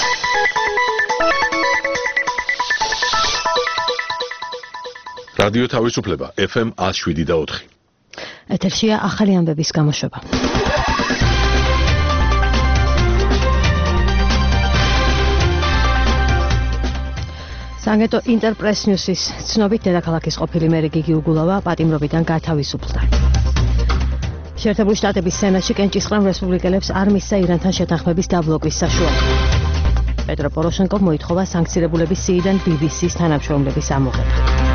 რადიო თავისუფლება FM 107.4. ეთერშია ახალი ამბების გამოშვება. საგეტო ინტერპრეს ნიუსის ცნობით დედაქალაქის ყოფილი მერი გიგი უგულავა პატიმრობიდან გათავისუფლდა. შეერთებული შტატების სენატში კენჭისყრამ რესპუბლიკელებს არ მისცა ირანთან შეთანხმების დაბლოკვის საშუალება. პეტრო პოროშენკომ მოითხოვა სანქცირებულების სიიდან BBC-ს თანამშრომლების ამოღება.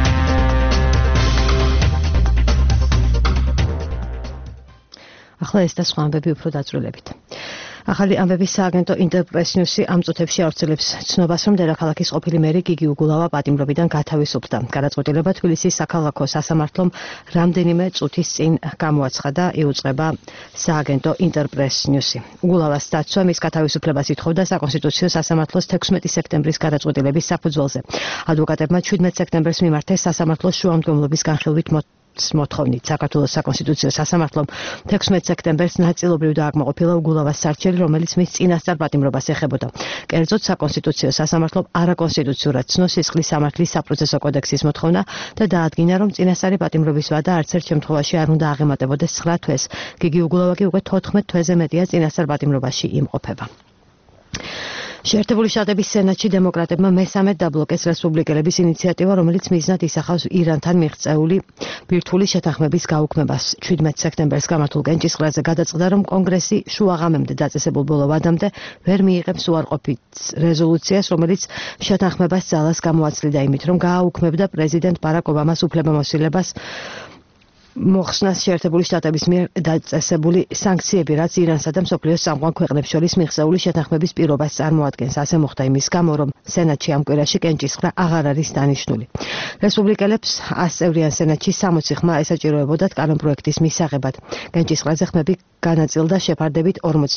ახლა ეს და სხვა ამბები უფრო დაწვრილებით. ახალი ამბების სააგენტო ინტერპრეს ნიუსი ამ წუთებში ავრცელებს ცნობას, რომ დედაქალაქის ყოფილი მერი გიგი უგულავა პატიმრობიდან გათავისუფლდა. გადაწყვეტილება თბილისის საქალაქო სასამართლომ რამდენიმე წუთის წინ გამოაცხადა, იუწყება სააგენტო ინტერპრეს ნიუსი. უგულავას დაცვა მის გათავისუფლებას ითხოვდა საკონსტიტუციო სასამართლოს 16 სექტემბრის გადაწყვეტილების საფუძველზე. ადვოკატებმა 17 სექტემბერს მიმართეს სასამართლოს შუამდგომლობის განხილვით მოთხოვნით. საქართველოს საკონსტიტუციო სასამართლომ 16 სექტემბერს ნაწილობრივ დააკმაყოფილა უგულავას სარჩელი, რომელიც მის წინასწარ პატიმრობას ეხებოდა. კერძოდ საკონსტიტუციო სასამართლომ არაკონსტიტუციურად ცნოს სისხლის სამართლის საპროცესო კოდექსის მოთხოვნა და დაადგინა, რომ წინასწარი პატიმრობის ვადა არც ერთ შემთხვევაში არ უნდა აღემატებოდეს 9 თვეს. გიგი უგულავა კი უკვე 14 თვეზე მეტია წინასწარ პატიმრობაში იმყოფება. შეერთებული შტატების სენატში დემოკრატებმა მესამედ დაბლოკეს რესპუბლიკელების ინიციატივა, რომელიც მიზნად ისახავს ირანთან მიღწეული ბირთვული შეთანხმების გაუქმებას. 17 სექტემბერს გამართულ კენჭისყრაზე გადაწყდა, რომ კონგრესი შუაღამემდე დაწესებულ ბოლო ვადამდე ვერ მიიღებს უარყოფით რეზოლუციას, რომელიც შეთანხმებას ძალას გამოაცლიდა იმით, რომ გააუქმებდა პრეზიდენტ ბარაკ ობამას უფლებამოსილებას მოხსნას შეერთებული შტატების მიერ დაწესებული სანქციები, რაც ირანსა და მსოფლიოს წამყვან ქვეყნებს შორის მიღწეული შეთანხმების პირობას წარმოადგენს. ასე მოხდა იმის გამო, რომ სენატში ამ კვირაში კენჭისყრა აღარ არის დანიშნული. რესპუბლიკელებს 100 წევრიან სენატში 60 ხმა ესაჭიროებოდათ კანონპროექტის მისაღებად. კენჭისყრაზე ხმები განაწილდა შეფარდებით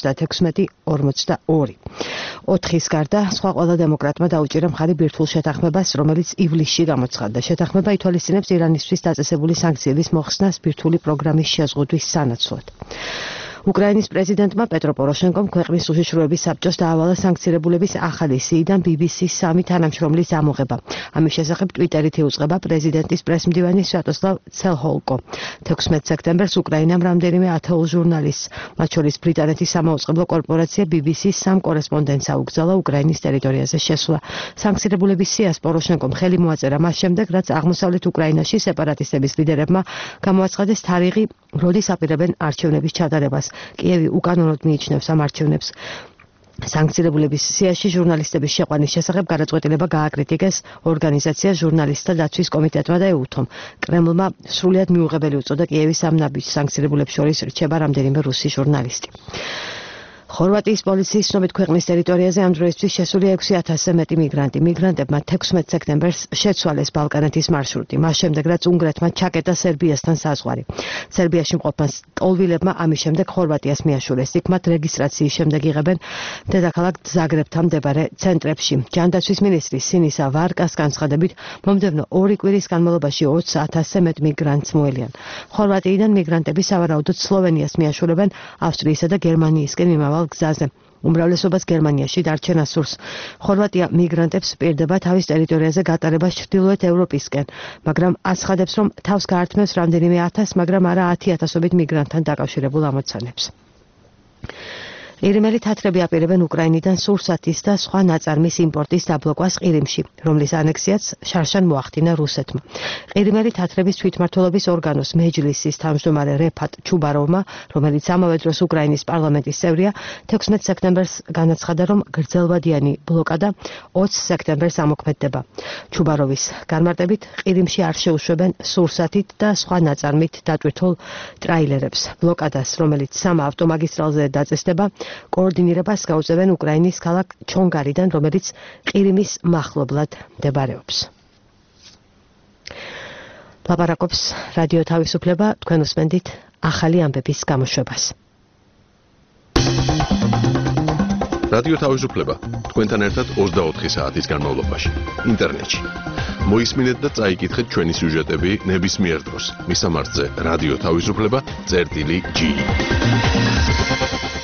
46-42. 4-ის გარდა სხვა ყველა დემოკრატმა დაუჭირა მხარი ბირთვულ შეთანხმებას, რომელიც ივლისში გამოცხადდა. შეთანხმება ითვალისწინებს ირანისთვის დაწესებული სანქციების მოხსნას ბირთვული პროგრამის შეზღუდვის სანაცვლოდ. უკრაინის პრეზიდენტმა პეტრო პოროშენკომ ქვეყნის უშიშროების საბჭოს დაავალა სანქცირებულების ახალი სიიდან BBC-ს 3 თანამშრომლის ამოღება. ამის შესახებ ტვიტერით იუწყება პრეზიდენტის პრესმდივანი სვიატოსლავ ცელჰოლკო. 16 სექტემბერს უკრაინამ რამდენიმე ათეულ ჟურნალისტს, მათ შორის ბრიტანეთის სამაუწყებლო კორპორაცია BBC-ს 3 კორესპონდენტს აუგზავნა უკრაინის ტერიტორიაზე შესვლა. სანქცირებულების სიას პოროშენკომ ხელი მოაწერა მას შემდეგ, რაც აღმოსავლეთ უკრაინაში სეპარატისტების ლიდერებმა გამოაცხადეს თარიღი, როდის აპირებენ არჩევნების ჩატარებას. კიევი უკანონოდ მიიჩნევს ამ არჩევნებს. სანქცირებულების სიაში ჟურნალისტების შეყვანის შესახებ გადაწყვეტილება გააკრიტიკეს ორგანიზაცია ჟურნალისტთა დაცვის კომიტეტმა და ეუთომ. კრემლმა სრულიად მიუღებელი უწოდა კიევის ამ ნაბიჯს. სანქცირებულებს შორის რჩება რამდენიმე რუსი ჟურნალისტი. ხორვატიის პოლიციის ცნობით ქვეყნის ტერიტორიაზე ამ დროისთვის შესული 6000-ზე მეტი მიგრანტი. მიგრანტებმა 16 სექტემბერს შეცვალეს ბალკანეთის მარშრუტი. მას შემდეგ, რაც უნგრეთმა ჩაკეტა სერბიასთან საზღვარი. სერბიაში მყოფმა ტოლვილებმა ამის შემდეგ ხორვატიას მიაშურეს. იქ მათ რეგისტრაციის შემდეგ იღებენ დედაქალაქ ზაგრებთან მდებარე ცენტრებში. ჯანდაცვის მინისტრი სინისა ვარკას განცხადებით, მომდევნო 2 კვირის განმავლობაში 20000-ზე მეტ მიგრანტს მოელიან. ხორვატიიდან მიგრანტები სავარაუდოდ სლოვენიას მიაშურებენ ავსტრიისა და გერმანიისკენ მიმავალ გზაზე. უმრავლესობას გერმანიაში დარჩენა სურს. ხორვატია მიგრანტებს პირდება თავის ტერიტორიაზე გატარებას ჩრდილოეთ ევროპისკენ, მაგრამ აცხადებს, რომ თავს გაართმევს რამდენიმე 1000, მაგრამ არა 10000-ობით მიგრანტთან დაკავშირებულ ამოცანებს. ირიმელი თათრები აპირებენ უკრაინიდან სურსათის და სხვა ნაწარმის იმპორტის დაბლოკვას ყირიმში, რომლის ანექსიაც შარშან მოახდინა რუსეთმა. ყირიმელი თათრების თვითმმართველობის ორგანოს მეჯლისის თავმჯდომარე რეფატ ჩუბაროვმა, რომელიც ამავე დროს უკრაინის პარლამენტის წევრია, 16 სექტემბერს განაცხადა, რომ გრძელვადიანი ბლოკადა 20 სექტემბერს ამოქმედდება. ჩუბაროვის განმარტებით, ყირიმში არ შეუშვებენ სურსათით და სხვა ნაწარმით დატვირთულ ტრაილერებს. ბლოკადას, რომელიც 3 ავტომაგისტრალზე დაწესდება, კოორდინირებას გაუწევენ უკრაინის ქალაქ ჩონგარიდან, რომელიც ყირიმის მახლობლად მდებარეობს. ლაპარაკობს რადიო თავისუფლება, თქვენ უსმენთ ახალი ამბების გამოშვებას. რადიო თავისუფლება თქვენთან ერთად 24 საათის განმავლობაში ინტერნეტში. მოისმინეთ და წაიკითხეთ ჩვენი სიუჟეტები ნებისმიერ დროს. მისამართზე რადიო თავისუფლება წერტილი G.